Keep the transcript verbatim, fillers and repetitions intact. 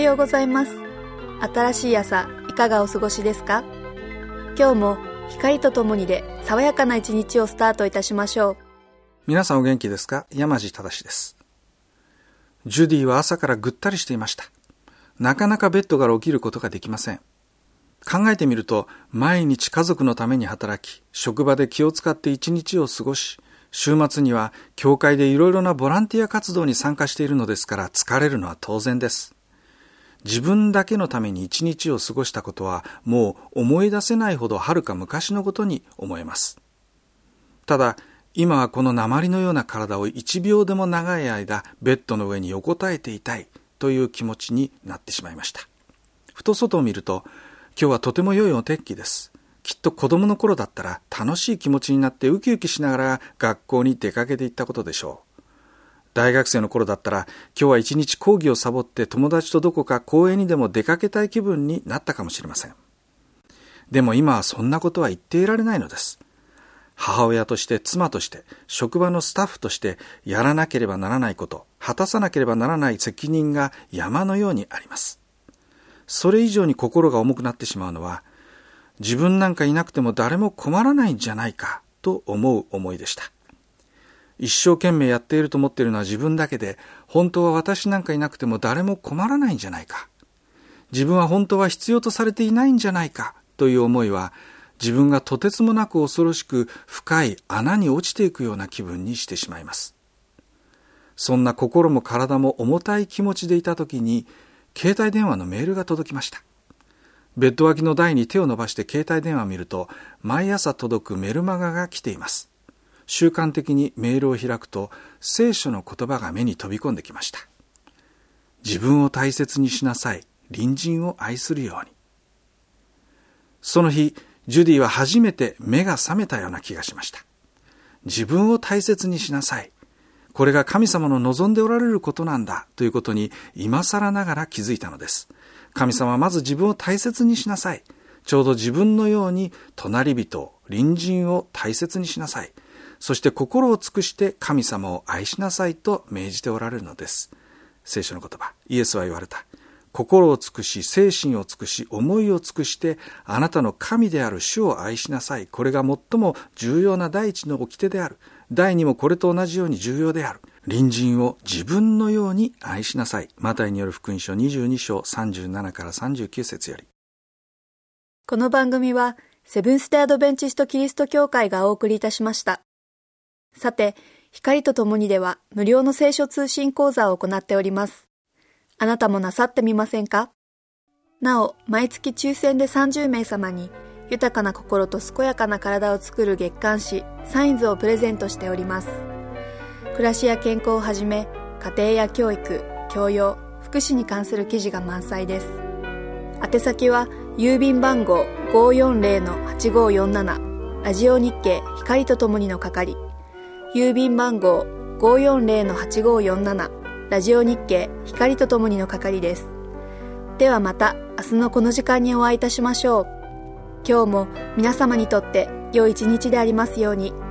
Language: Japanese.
ようございます。新しい朝いかがお過ごしですか？今日も光とともにで爽やかな一日をスタートいたしましょう。 皆さんお元気ですか？山地正です。ジュディは朝からぐったりしていました。なかなかベッドから起きることができません。考えてみると、毎日家族のために働き、職場で気を使って一日を過ごし、週末には教会でいろいろなボランティア活動に参加しているのですから疲れるのは当然です。自分だけのために一日を過ごしたことはもう思い出せないほどはるか昔のことに思えます。ただ、今はこの鉛のような体を一秒でも長い間ベッドの上に横たえていたいという気持ちになってしまいました。ふと外を見ると、今日はとても良いお天気です。きっと子供の頃だったら楽しい気持ちになってウキウキしながら学校に出かけていったことでしょう。大学生の頃だったら今日は一日講義をサボって友達とどこか公園にでも出かけたい気分になったかもしれません。でも今はそんなことは言っていられないのです。母親として妻として職場のスタッフとしてやらなければならないこと、果たさなければならない責任が山のようにあります。それ以上に心が重くなってしまうのは、自分なんかいなくても誰も困らないんじゃないかと思う思いでした。一生懸命やっていると思っているのは自分だけで、本当は私なんかいなくても誰も困らないんじゃないか。自分は本当は必要とされていないんじゃないかという思いは、自分がとてつもなく恐ろしく深い穴に落ちていくような気分にしてしまいます。そんな心も体も重たい気持ちでいたときに、携帯電話のメールが届きました。ベッド脇の台に手を伸ばして携帯電話を見ると、毎朝届くメルマガが来ています。習慣的にメールを開くと、聖書の言葉が目に飛び込んできました。自分を大切にしなさい。隣人を愛するように。その日、ジュディは初めて目が覚めたような気がしました。自分を大切にしなさい。これが神様の望んでおられることなんだということに今更ながら気づいたのです。神様はまず自分を大切にしなさい。ちょうど自分のように隣人、隣人を大切にしなさい。そして心を尽くして神様を愛しなさいと命じておられるのです。聖書の言葉、イエスは言われた。心を尽くし、精神を尽くし、思いを尽くして、あなたの神である主を愛しなさい。これが最も重要な第一の掟である。第二もこれと同じように重要である。隣人を自分のように愛しなさい。マタイによる福音書にじゅうに章さんじゅうななからさんじゅうきゅう節より。 この番組はセブンステアドベンチストキリスト教会がお送りいたしました。さて、光とともにでは無料の聖書通信講座を行っております。あなたもなさってみませんか？なお、毎月抽選でさんじゅう名様に豊かな心と健やかな体を作る月刊誌サインズをプレゼントしております。暮らしや健康をはじめ、家庭や教育、教養、福祉に関する記事が満載です。宛先は郵便番号 ごーよんゼロのはちごーよんなな ラジオ日経光とともにの係、郵便番号 ごーよんゼロのはちごーよんなな ラジオ日経光とともにの係です。ではまた明日のこの時間にお会いいたしましょう。今日も皆様にとって良い一日でありますように。